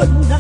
wouldn't.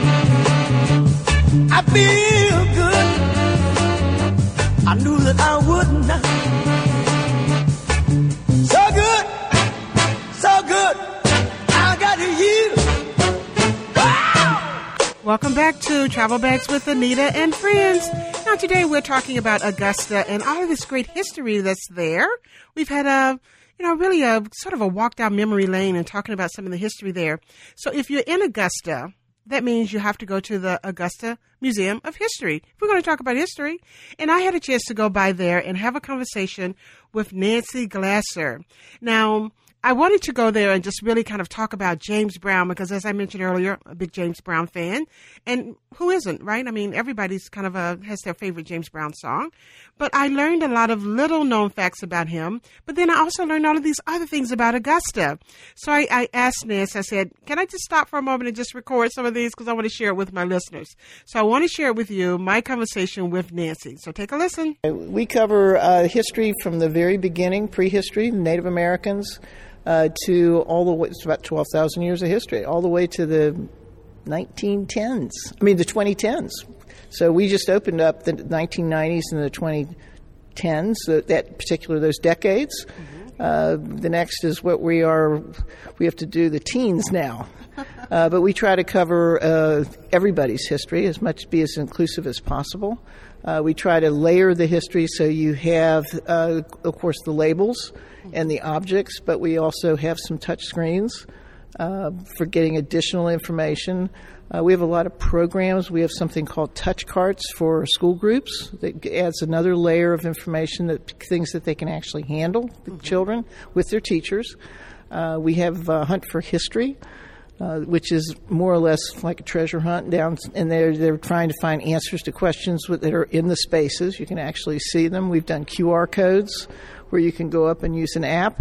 I feel good. I knew that I wouldn't. So good, so good. I got you. Wow! Welcome back to Travel Bags with Anita and Friends. Now today we're talking about Augusta and all of this great history that's there. We've had really a sort of a walk down memory lane and talking about some of the history there. So if you're in Augusta, that means you have to go to the Augusta Museum of History. If we're going to talk about history. And I had a chance to go by there and have a conversation with Nancy Glasser. Now, I wanted to go there and just really kind of talk about James Brown because, as I mentioned earlier, a big James Brown fan. And who isn't, right? I mean, everybody's kind of has their favorite James Brown song. But I learned a lot of little-known facts about him. But then I also learned all of these other things about Augusta. So I asked Nancy, I said, can I just stop for a moment and just record some of these because I want to share it with my listeners. So I want to share it with you, my conversation with Nancy. So take a listen. We cover history from the very beginning, prehistory, Native Americans, to all the way, it's about 12,000 years of history, all the way to the 2010s. So we just opened up the 1990s and the 2010s, those decades. Mm-hmm. The next is what we have to do the teens now. But we try to cover everybody's history, be as inclusive as possible. We try to layer the history so you have, of course, the labels and the objects, but we also have some touch screens for getting additional information. We have a lot of programs. We have something called touch carts for school groups that adds another layer of information, things that they can actually handle, the children, with their teachers. We have Hunt for History, which is more or less like a treasure hunt down, and they're trying to find answers to questions that are in the spaces. You can actually see them. We've done QR codes where you can go up and use an app,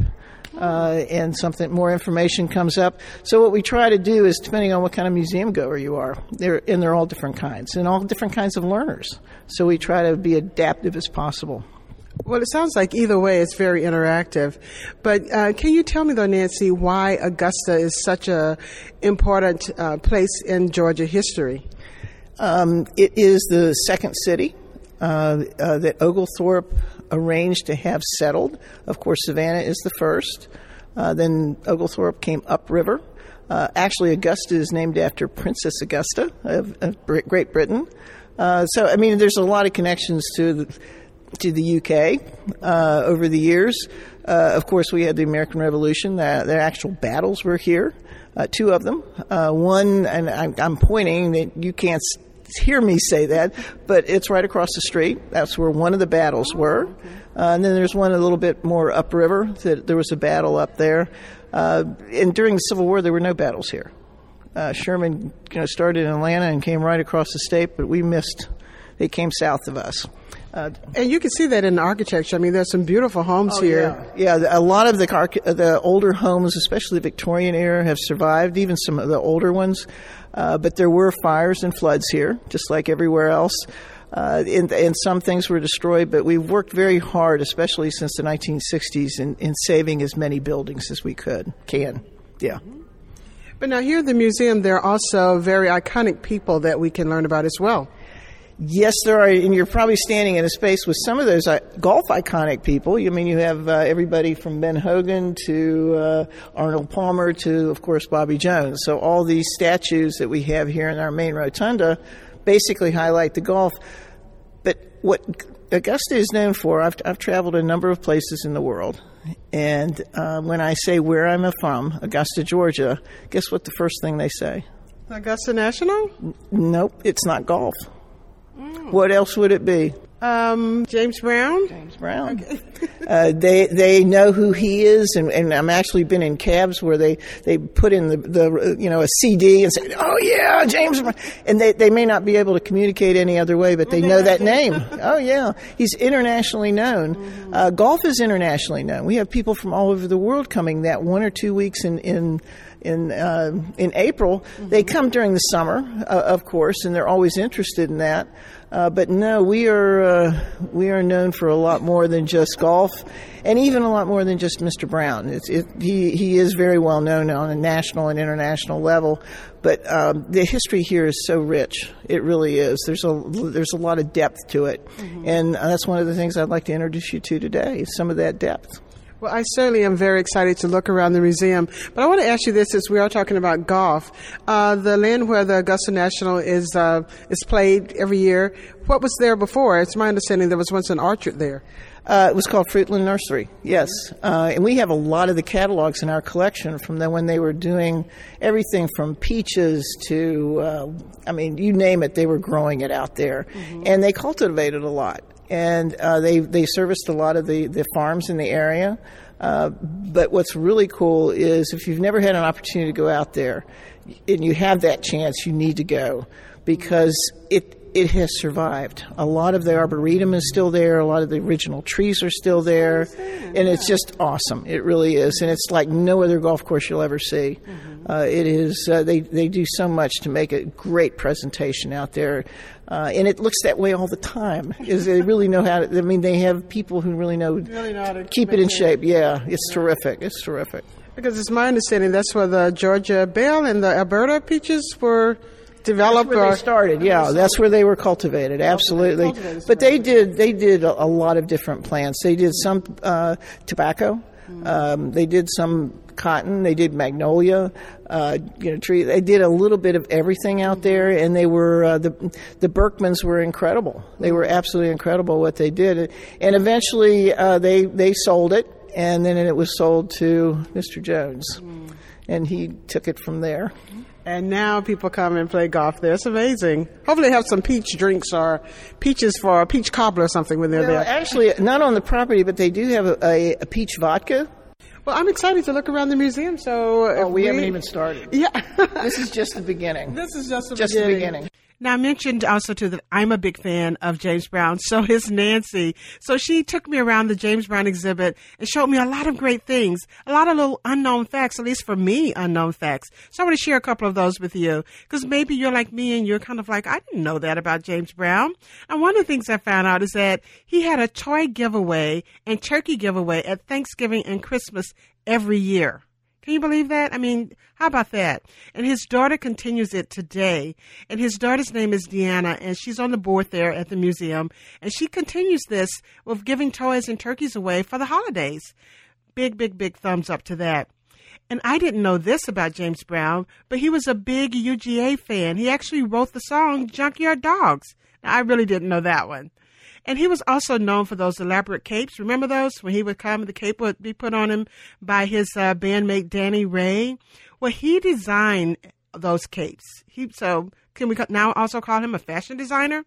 and more information comes up. So what we try to do is, depending on what kind of museum goer you are, they're all different kinds, and all different kinds of learners. So we try to be adaptive as possible. Well, it sounds like either way it's very interactive. But can you tell me, though, Nancy, why Augusta is such a important place in Georgia history? It is the second city that Oglethorpe arranged to have settled. Of course, Savannah is the first. Then Oglethorpe came upriver. Actually, Augusta is named after Princess Augusta of Great Britain. There's a lot of connections to the UK over the years. Of course, we had the American Revolution. The actual battles were here, two of them. One, and I'm pointing that you can't hear me say that, but it's right across the street. That's where one of the battles were. And then there's one a little bit more upriver. There was a battle up there. And during the Civil War, there were no battles here. Sherman started in Atlanta and came right across the state, but we missed. They came south of us. And you can see that in the architecture. I mean, there's some beautiful homes here. Yeah, a lot of the older homes, especially the Victorian era, have survived, even some of the older ones. But there were fires and floods here, just like everywhere else. And some things were destroyed, but we've worked very hard, especially since the 1960s, in saving as many buildings as we can. Yeah. But now here at the museum, there are also very iconic people that we can learn about as well. Yes, there are, and you're probably standing in a space with some of those golf iconic people. I mean, you have everybody from Ben Hogan to Arnold Palmer to, of course, Bobby Jones. So all these statues that we have here in our main rotunda basically highlight the golf. But what Augusta is known for, I've traveled a number of places in the world, and when I say where I'm from, Augusta, Georgia, guess what the first thing they say? Augusta National? Nope, it's not golf. What else would it be? James Brown? James Brown. Okay. They know who he is, and I'm actually been in cabs where they put in the a CD and say, oh yeah, James Brown. And they may not be able to communicate any other way, but they know that name. Oh yeah. He's internationally known. Mm-hmm. Golf is internationally known. We have people from all over the world coming that 1 or 2 weeks in April. Mm-hmm. They come during the summer, of course, and they're always interested in that. But no, we are known for a lot more than just golf, and even a lot more than just Mr. Brown. He is very well known on a national and international level, but the history here is so rich. It really is. There's a lot of depth to it, and that's one of the things I'd like to introduce you to today. Is some of that depth. Well, I certainly am very excited to look around the museum. But I want to ask you this, as we are talking about golf. The land where the Augusta National is played every year, what was there before? It's my understanding there was once an orchard there. It was called Fruitland Nursery, yes. And we have a lot of the catalogs in our collection from when they were doing everything from peaches to, you name it, they were growing it out there. And they cultivated a lot. And they serviced a lot of the farms in the area. But what's really cool is if you've never had an opportunity to go out there and you have that chance, you need to go because it has survived. A lot of the arboretum is still there. A lot of the original trees are still there. And it's just awesome. It really is. And it's like no other golf course you'll ever see. It is. They do so much to make a great presentation out there. And it looks that way all the time. They really know how to, they have people who really know how to keep it in shape. Yeah, it's terrific. It's terrific. Because it's my understanding that's where the Georgia Belle and the Alberta peaches were developed. That's where they started, yeah. That's where they were cultivated, absolutely. But they did a lot of different plants. They did some tobacco. They did some cotton. They did magnolia, tree. They did a little bit of everything out there, and they were the Berkmans were incredible. They were absolutely incredible what they did, and eventually they sold it, and then it was sold to Mr. Jones, and he took it from there. And now people come and play golf there. It's amazing. Hopefully they have some peach drinks or peaches for a peach cobbler or something when they're there. Actually, not on the property, but they do have a peach vodka. Well, I'm excited to look around the museum. So we haven't even started. Yeah. This is just the beginning. This is just the beginning. Now, I mentioned also, too, that I'm a big fan of James Brown. So is Nancy. So she took me around the James Brown exhibit and showed me a lot of great things, a lot of little unknown facts, at least for me, unknown facts. So I want to share a couple of those with you because maybe you're like me and you're kind of like, I didn't know that about James Brown. And one of the things I found out is that he had a toy giveaway and turkey giveaway at Thanksgiving and Christmas every year. Can you believe that? How about that? And his daughter continues it today. And his daughter's name is Deanna, and she's on the board there at the museum. And she continues this with giving toys and turkeys away for the holidays. Big, big, big thumbs up to that. And I didn't know this about James Brown, but he was a big UGA fan. He actually wrote the song Junkyard Dogs. Now, I really didn't know that one. And he was also known for those elaborate capes. Remember those? When he would come, the cape would be put on him by his bandmate Danny Ray. Well, he designed those capes. So can we now also call him a fashion designer?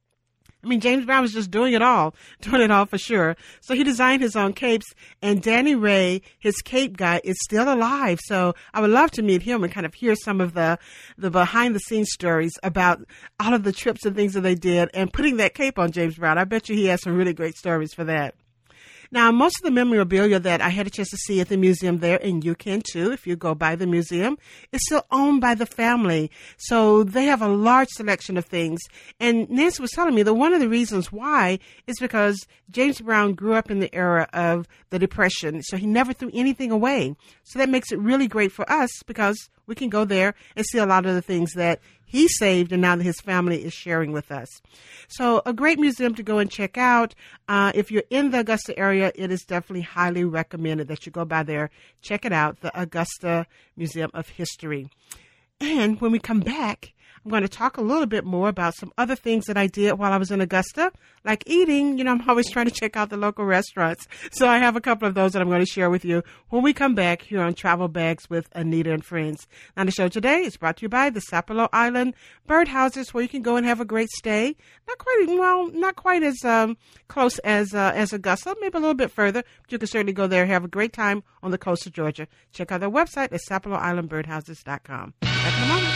James Brown was just doing it all for sure. So he designed his own capes, and Danny Ray, his cape guy, is still alive. So I would love to meet him and kind of hear some of the behind-the-scenes stories about all of the trips and things that they did and putting that cape on James Brown. I bet you he has some really great stories for that. Now, most of the memorabilia that I had a chance to see at the museum there, and you can too if you go by the museum, is still owned by the family. So they have a large selection of things. And Nancy was telling me that one of the reasons why is because James Brown grew up in the era of the Depression, so he never threw anything away. So that makes it really great for us because we can go there and see a lot of the things that he saved and now that his family is sharing with us. So a great museum to go and check out. If you're in the Augusta area, it is definitely highly recommended that you go by there. Check it out, the Augusta Museum of History. And when we come back, I'm going to talk a little bit more about some other things that I did while I was in Augusta, like eating. I'm always trying to check out the local restaurants. So I have a couple of those that I'm going to share with you when we come back here on Travel Bags with Anita and Friends. Now, the show today is brought to you by the Sapelo Island Birdhouses, where you can go and have a great stay. Not quite as close as Augusta, maybe a little bit further, but you can certainly go there and have a great time on the coast of Georgia. Check out their website at SapeloIslandBirdhouses.com. Back in a moment.